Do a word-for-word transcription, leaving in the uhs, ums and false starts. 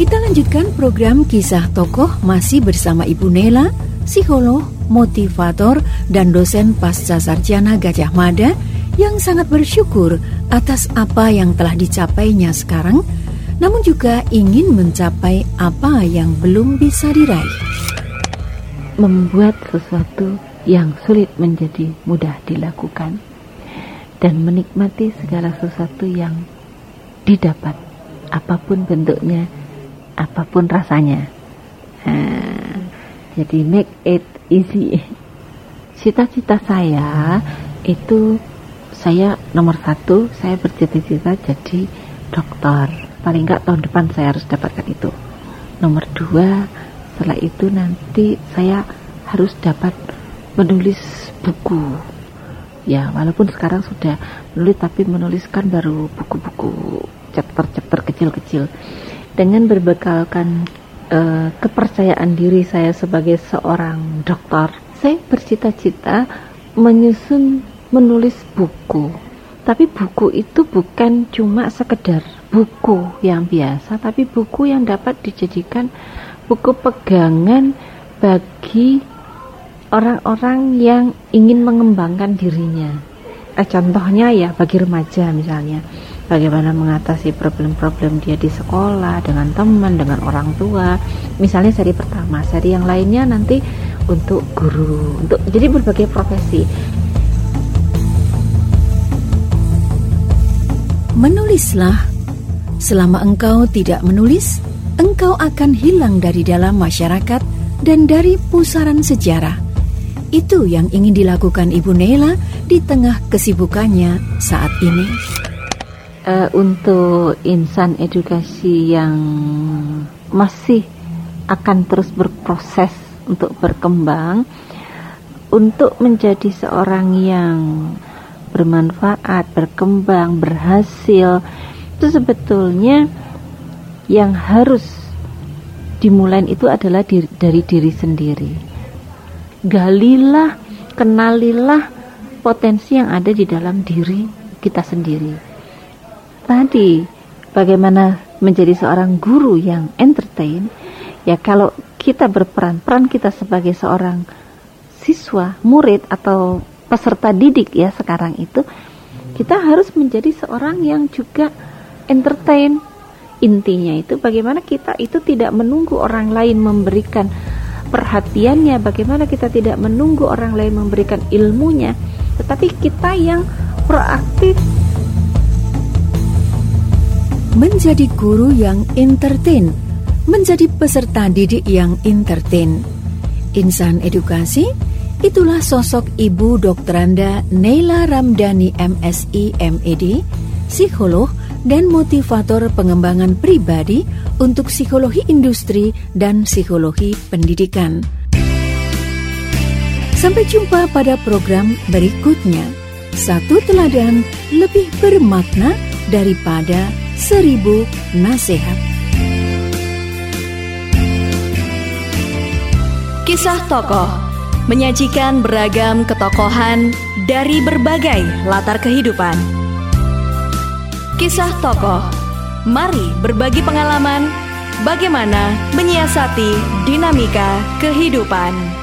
Kita lanjutkan program Kisah Tokoh masih bersama Ibu Nela, psikolog, motivator, dan dosen pasca sarjana Gadjah Mada yang sangat bersyukur atas apa yang telah dicapainya sekarang, namun juga ingin mencapai apa yang belum bisa diraih. Membuat sesuatu yang sulit menjadi mudah dilakukan dan menikmati segala sesuatu yang didapat, apapun bentuknya, apapun rasanya. Nah, jadi make it easy. Cita-cita saya itu, saya nomor satu, saya bercita-cita jadi dokter. Paling enggak tahun depan saya harus dapatkan itu. Nomor dua, setelah itu nanti saya harus dapat menulis buku. Ya, walaupun sekarang sudah menulis, tapi menuliskan baru buku-buku chapter-chapter kecil-kecil. Dengan berbekalkan uh, kepercayaan diri saya sebagai seorang dokter, saya bercita-cita menyusun menulis buku. Tapi buku itu bukan cuma sekedar buku yang biasa, tapi buku yang dapat dijadikan buku pegangan bagi orang-orang yang ingin mengembangkan dirinya. Eh, contohnya ya bagi remaja misalnya, bagaimana mengatasi problem-problem dia di sekolah, dengan teman, dengan orang tua. Misalnya seri pertama, seri yang lainnya nanti untuk guru, untuk jadi berbagai profesi. Menulislah. Selama engkau tidak menulis, engkau akan hilang dari dalam masyarakat dan dari pusaran sejarah. Itu yang ingin dilakukan Ibu Nela di tengah kesibukannya saat ini. Uh, untuk insan edukasi yang masih akan terus berproses untuk berkembang, untuk menjadi seorang yang bermanfaat, berkembang, berhasil, itu sebetulnya yang harus dimulai itu adalah diri, dari diri sendiri. Galilah, kenalilah potensi yang ada di dalam diri kita sendiri. Tadi bagaimana menjadi seorang guru yang entertain, ya kalau kita berperan, peran kita sebagai seorang siswa, murid atau peserta didik ya sekarang itu, kita harus menjadi seorang yang juga entertain. Intinya itu bagaimana kita itu tidak menunggu orang lain memberikan perhatiannya, bagaimana kita tidak menunggu orang lain memberikan ilmunya, tetapi kita yang proaktif. Menjadi guru yang entertain, menjadi peserta didik yang entertain. Insan edukasi, itulah sosok Ibu Dokteranda Nela Ramdhani M Si M Ed, psikolog dan motivator pengembangan pribadi untuk psikologi industri dan psikologi pendidikan. Sampai jumpa pada program berikutnya. Satu teladan lebih bermakna daripada seribu nasihat. Kisah Tokoh menyajikan beragam ketokohan dari berbagai latar kehidupan. Kisah Tokoh, mari berbagi pengalaman bagaimana menyiasati dinamika kehidupan.